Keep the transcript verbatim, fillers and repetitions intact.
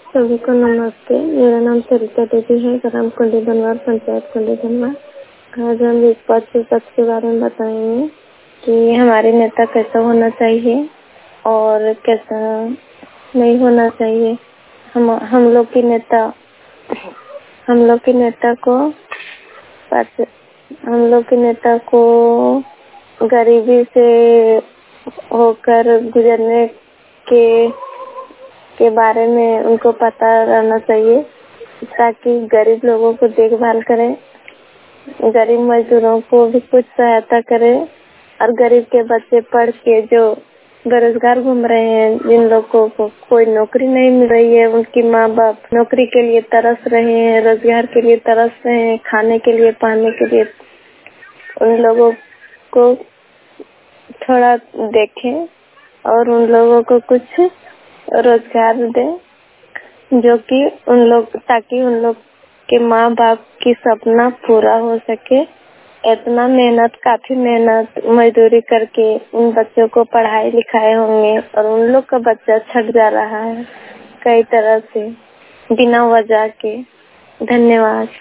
सभी को नमस्ते। मेरा नाम सरिता देवी है, ग्राम कुंडी बनवार, पंचायत कुंडी बनवार। आज हम एक पद पद के बारे में बताएंगे कि हमारे नेता कैसा होना चाहिए और कैसा नहीं होना चाहिए। हम हम लोग की नेता हम लोग के नेता को हम लोग के नेता को गरीबी से होकर गुजरने के के बारे में उनको पता रहना चाहिए, ताकि गरीब लोगों को देखभाल करें, गरीब मजदूरों को भी कुछ सहायता करें और गरीब के बच्चे पढ़ के जो बेरोजगार घूम रहे हैं, जिन लोगों को कोई नौकरी नहीं मिल रही है, उनकी माँ बाप नौकरी के लिए तरस रहे हैं, रोजगार के लिए तरस रहे हैं, खाने के लिए, पहनने के लिए, उन लोगों को थोड़ा देखें और उन लोगों को कुछ रोजगार दें, जो कि उन लोग ताकि उन लोग के माँ बाप की सपना पूरा हो सके। इतना मेहनत काफी मेहनत मजदूरी करके उन बच्चों को पढ़ाई लिखाए होंगे और उन लोग का बच्चा छट जा रहा है कई तरह से बिना वजह के। धन्यवाद।